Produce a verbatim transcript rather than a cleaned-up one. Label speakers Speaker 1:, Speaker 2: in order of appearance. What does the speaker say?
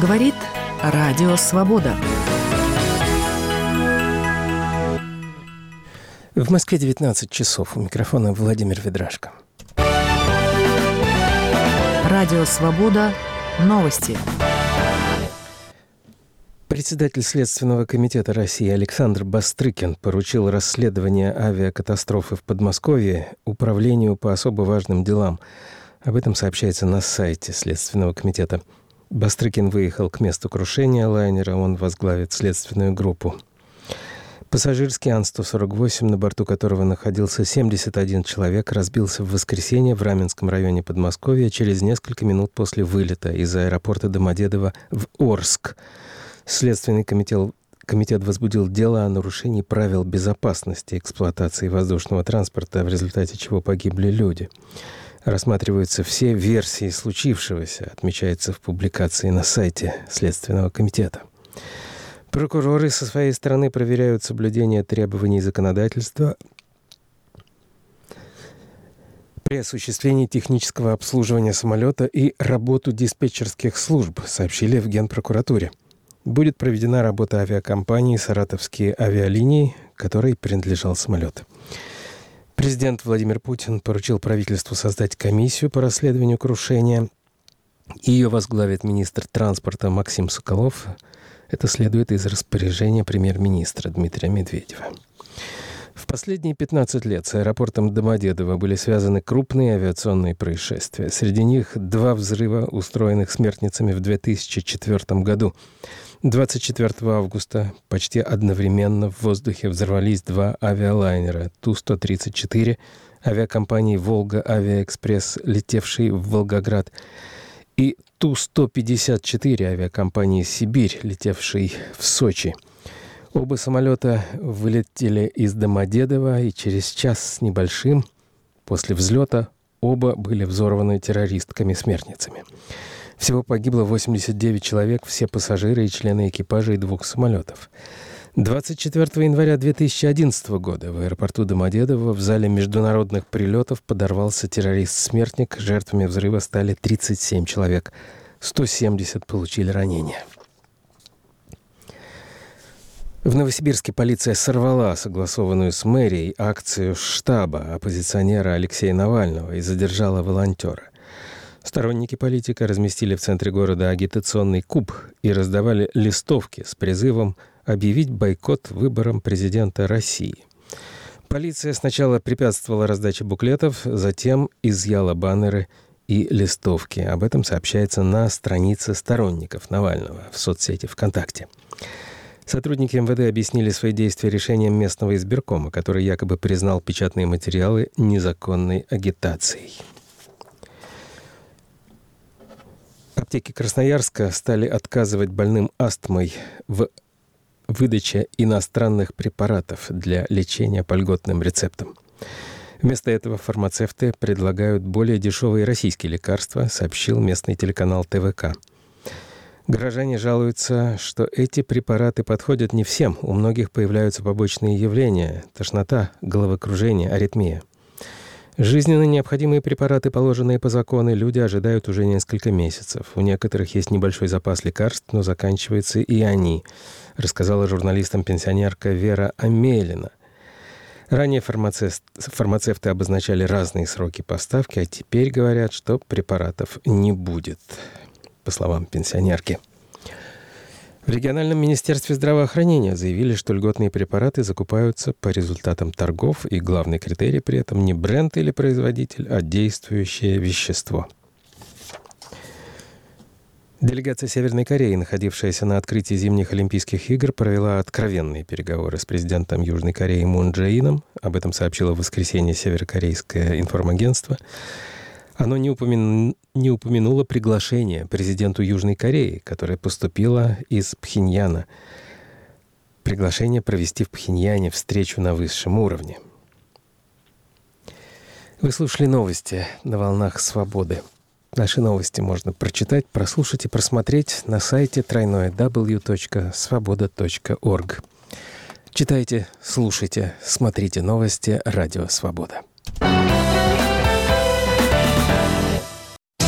Speaker 1: Говорит Радио Свобода.
Speaker 2: В Москве девятнадцать часов. У микрофона Владимир Ведрашко.
Speaker 1: Радио Свобода. Новости.
Speaker 2: Председатель Следственного комитета России Александр Бастрыкин поручил расследование авиакатастрофы в Подмосковье Управлению по особо важным делам. Об этом сообщается на сайте Следственного комитета. Бастрыкин выехал к месту крушения лайнера, он возглавит следственную группу. Пассажирский Ан сто сорок восемь, на борту которого находился семьдесят один человек, разбился в воскресенье в Раменском районе Подмосковья через несколько минут после вылета из аэропорта Домодедово в Орск. Следственный комитет, комитет возбудил дело о нарушении правил безопасности эксплуатации воздушного транспорта, в результате чего погибли люди. Рассматриваются все версии случившегося, отмечается в публикации на сайте Следственного комитета. Прокуроры со своей стороны проверяют соблюдение требований законодательства при осуществлении технического обслуживания самолета и работу диспетчерских служб, сообщили в Генпрокуратуре. Будет проведена работа авиакомпании «Саратовские авиалинии», которой принадлежал самолет. Президент Владимир Путин поручил правительству создать комиссию по расследованию крушения. Ее возглавит министр транспорта Максим Соколов. Это следует из распоряжения премьер-министра Дмитрия Медведева. В последние пятнадцать лет с аэропортом Домодедово были связаны крупные авиационные происшествия. Среди них два взрыва, устроенных смертницами в две тысячи четвёртом году. двадцать четвёртого августа почти одновременно в воздухе взорвались два авиалайнера Ту сто тридцать четыре авиакомпании «Волга Авиаэкспресс», летевший в Волгоград, и Ту сто пятьдесят четыре авиакомпании «Сибирь», летевший в Сочи. Оба самолета вылетели из Домодедова, и через час с небольшим после взлета оба были взорваны террористками-смертницами. Всего погибло восемьдесят девять человек, все пассажиры и члены экипажей двух самолетов. двадцать четвёртого января две тысячи одиннадцатого года в аэропорту Домодедово в зале международных прилетов подорвался террорист-смертник. Жертвами взрыва стали тридцать семь человек. сто семьдесят получили ранения. В Новосибирске полиция сорвала согласованную с мэрией акцию штаба оппозиционера Алексея Навального и задержала волонтера. Сторонники политика разместили в центре города агитационный куб и раздавали листовки с призывом объявить бойкот выборам президента России. Полиция сначала препятствовала раздаче буклетов, затем изъяла баннеры и листовки. Об этом сообщается на странице сторонников Навального в соцсети ВКонтакте. Сотрудники эм вэ дэ объяснили свои действия решением местного избиркома, который якобы признал печатные материалы незаконной агитацией. Аптеки Красноярска стали отказывать больным астмой в выдаче иностранных препаратов для лечения по льготным рецептам. Вместо этого фармацевты предлагают более дешевые российские лекарства, сообщил местный телеканал тэ вэ ка. Горожане жалуются, что эти препараты подходят не всем. У многих появляются побочные явления – тошнота, головокружение, аритмия. Жизненно необходимые препараты, положенные по закону, люди ожидают уже несколько месяцев. У некоторых есть небольшой запас лекарств, но заканчиваются и они, рассказала журналистам пенсионерка Вера Амелина. Ранее фармацевт, фармацевты обозначали разные сроки поставки, а теперь говорят, что препаратов не будет, по словам пенсионерки. В региональном министерстве здравоохранения заявили, что льготные препараты закупаются по результатам торгов, и главный критерий при этом не бренд или производитель, а действующее вещество. Делегация Северной Кореи, находившаяся на открытии зимних Олимпийских игр, провела откровенные переговоры с президентом Южной Кореи Мун Чжэ Ином. Об этом сообщило в воскресенье северокорейское информагентство. Оно не, упомя... не упомянуло приглашение президенту Южной Кореи, которое поступило из Пхеньяна. Приглашение провести в Пхеньяне встречу на высшем уровне. Вы слушали новости на волнах свободы. Наши новости можно прочитать, прослушать и просмотреть на сайте дабл ю дабл ю дабл ю точка свобода точка орг. Читайте, слушайте, смотрите новости Радио Свобода.